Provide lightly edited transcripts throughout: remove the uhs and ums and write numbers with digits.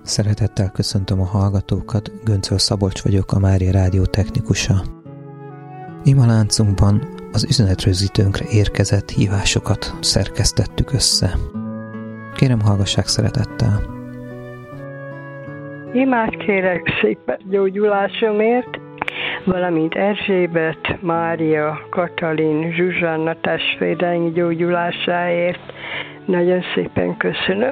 Szeretettel köszöntöm a hallgatókat, Göncöl Szabolcs vagyok, a Mária Rádió technikusa. Imaláncunkban az üzenetrögzítőnkre érkezett hívásokat szerkesztettük össze. Kérem, hallgassák szeretettel! Imát kérek szépen gyógyulásomért, valamint Erzsébet, Mária, Katalin, Zsuzsanna testvéreink gyógyulásáért. Nagyon szépen köszönöm.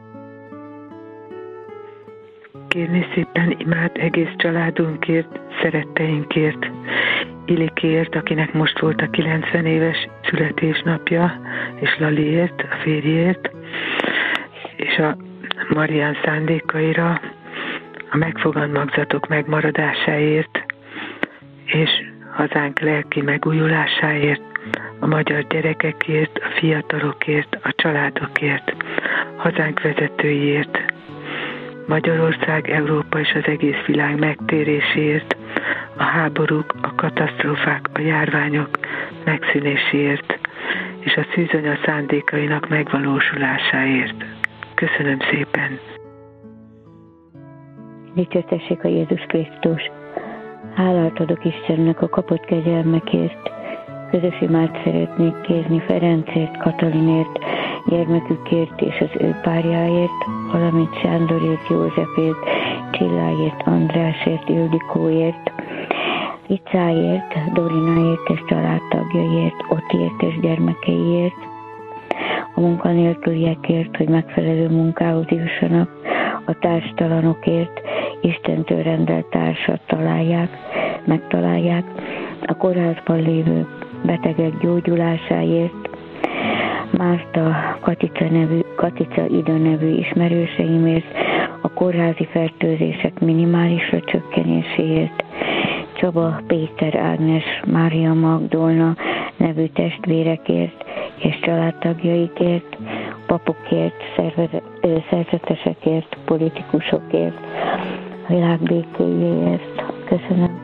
Kérni szépen imát egész családunkért, szeretteinkért, Ilikért, akinek most volt a 90 éves születésnapja, és Laliért, a férjért, és a Marián szándékaira, a megfogalmazottak megmaradásáért, és hazánk lelki megújulásáért, a magyar gyerekekért, a fiatalokért, a családokért, hazánk vezetőiért, Magyarország, Európa és az egész világ megtéréséért, a háborúk, a katasztrófák, a járványok megszűnéséért, és a szűzanya szándékainak megvalósulásáért. Köszönöm szépen! Dicsértessék a Jézus Krisztus! Hálát adok Istennek a kapott kegyelmekért. Közös imát szeretnék kérni Ferencért, Katalinért, gyermekükért és az ő párjáért, valamint Sándorért, Józsefért, Csilláért, Andrásért, Ildikóért, Icáért, Dorináért és családtagjaiért, Otiért és gyermekeiért, a munkanélküliekért, hogy megfelelő munkához jussanak, a társtalanokért, Istentől rendelt társat megtalálják, a kórházban lévő betegek gyógyulásáért, Márta, Katica Ida nevű ismerőseimért, a kórházi fertőzések minimálisra csökkenéséért, Csaba, Péter, Ágnes, Mária Magdolna nevű testvérekért és családtagjaikért, papokért, szerzetesekért, politikusokért, a világ békéjéért. Köszönöm.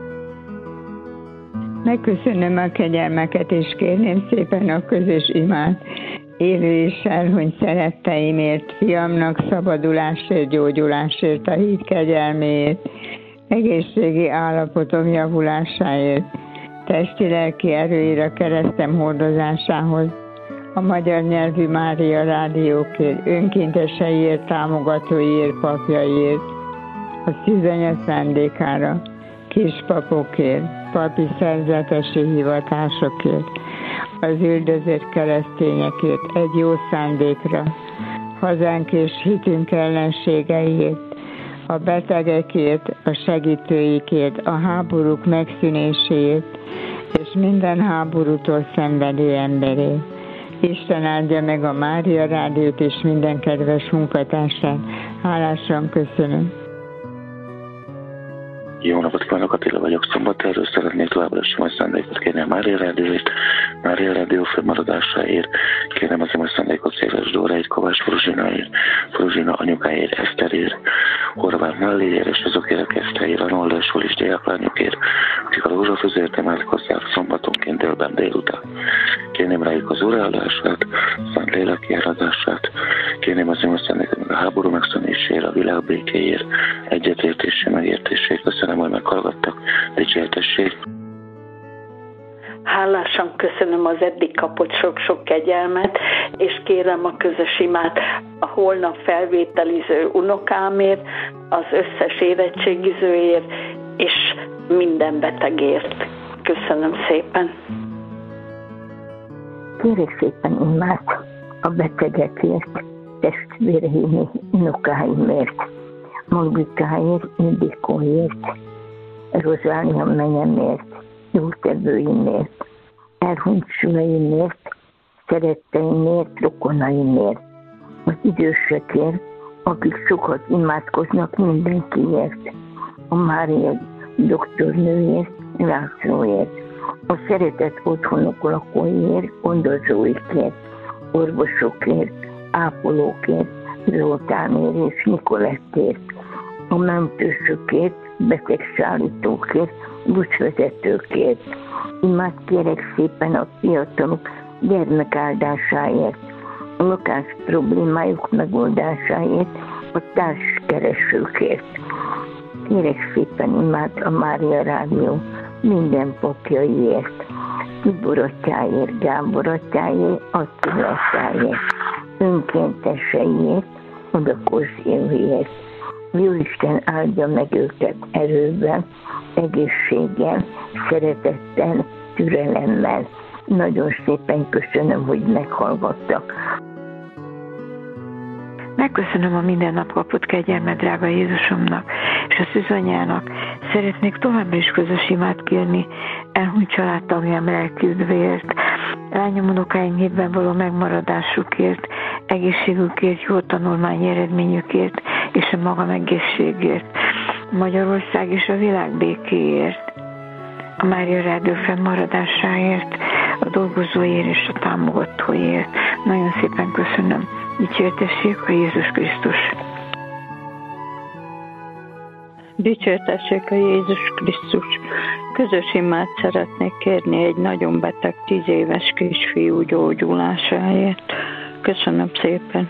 Megköszönöm a kegyelmeket, és kérném szépen a közös imát élő és elhunyt szeretteimért, fiamnak szabadulásért, gyógyulásért, a hit kegyelméért, egészségi állapotom javulásáért, testi-lelki erőire keresztem hordozásához, a magyar nyelvű Mária Rádiókért, önkénteseiért, támogatóiért, papjaiért, a szűzanya szándékára, kispapokért, papi szerzetesi hivatásokért, az üldözött keresztényekért, egy jó szándékra, hazánk és hitünk ellenségeiért, a betegekért, a segítőikért, a háborúk megszűnéséért, és minden háborútól szenvedő emberért. Isten áldja meg a Mária Rádiót és minden kedves munkatársát. Hálásan köszönöm. Jó napot kívánok, Attila vagyok, Szombathelyről. Szeretnék továbbra is majd szándékot kérni a Mária Rádióért, Mária Rádió fennmaradásáért, kérem az majd szándékot Széles Dóráért, Kovács Fruzsina anyukáért, Eszterért, Horváth Melléért, és azokért a Keszteért, Arnoldásról és gyereklányokért, akik a rózsafőzért emelkozzák szombatonként délután. Kérném rájuk az óraállását, szent léleki áradását, kérném az majd szándékot meg a háború megszűnésére, a világ békéért, egyetértésé, megértésé. Köszönöm, hogy meghallgattak. Dicsértessék! Hálásan köszönöm az eddig kapott sok-sok kegyelmet, és kérem a közös imát a holnap felvételiző unokámért, az összes érettségizőért, és minden betegért. Köszönöm szépen! Kérek szépen imát a betegekért, testvéreim, unokáimért, Magdikáért, Ildikóért, Rozália menyemért, jótevőimért, elhunyt szüleimért, szeretteimért, rokonaimért, az idősekért, akik sokat imádkoznak mindenkiért, a Mária doktornőért, Lászlóért, a szeretett otthonok lakóiért, gondozóikért, orvosokért, ápolókért, Zoltánért és Nikolettért, a mentősökért, betegszállítókért, buszvezetőkért. Imát kérek szépen a fiatalok gyermekáldásáért, a lakás problémájuk megoldásáért, a társkeresőkért. Kérek szépen imát a Mária Rádió minden papjaiért, Tibor atyáért, Gábor atyáért, Attila atyáért, önkénteseiért, Odakoz Éviért. Jóisten áldja meg őket erőben, egészséggel, szeretettel, türelemmel. Nagyon szépen köszönöm, hogy meghallgattak. Megköszönöm a minden nap kapott kegyelmet drága Jézusomnak és a szűzanyának. Szeretnék továbbra is közös imát kérni elhunyt családtagjám lelkiüdvéért, lányom unokáim hétben való megmaradásukért, egészségükért, jó tanulmányi eredményükért és a magam egészségért, Magyarország és a világ békéért, a Mária Rádió fennmaradásáért, a dolgozóért és a támogatóért. Nagyon szépen köszönöm. Dicsértessék a Jézus Krisztus! Dicsértessék a Jézus Krisztus! Közös imát szeretnék kérni egy nagyon beteg 10 éves kisfiú gyógyulásáért. Köszönöm szépen!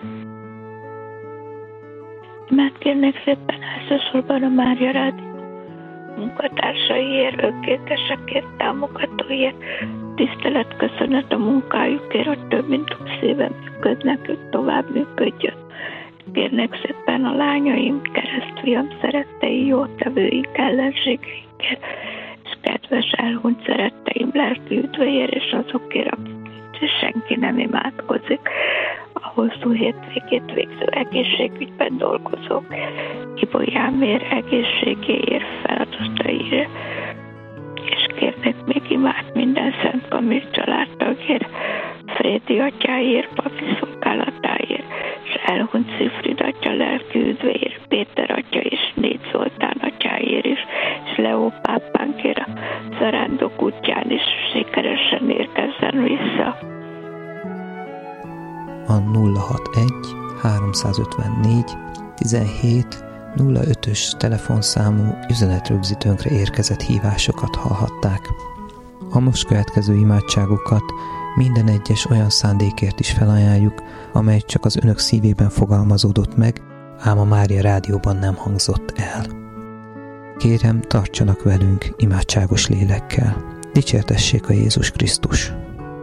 Imát kérnék szépen elsősorban a Mária Rádió munkatársaiért, önkéntesekért, támogatóért, tisztelet, köszönet a munkájukért, hogy több mint 20 éven működnek, ők tovább működjön. Kérnek szépen a lányaim, keresztfiam szerettei, jótevőink, ellenségeinkért, és kedves elhunyt szeretteim lelki üdvéért, és azokért, akik senki nem imádkozik, a hosszú hétvégét végző egészségügyben dolgozók, Ibolyámért, egészségéért, feladataira, és kérnek még imát minden Szent Kamil családtagért, Frédi atyáért, papi szolgálatáért, és elhunyt Szifrid atya lelki üdvéért, Péter atya és Négy Zoltán atyáért is, és Leó pápánkért a zarándok útján is sikeresen érkezzen vissza. A 061 354 17 05-ös telefonszámú üzenetrögzítőnkre érkezett hívásokat hallhatták. A most következő imádságokat minden egyes olyan szándékért is felajánljuk, amely csak az önök szívében fogalmazódott meg, ám a Mária Rádióban nem hangzott el. Kérem, tartsanak velünk imádságos lélekkel. Dicsértessék a Jézus Krisztus!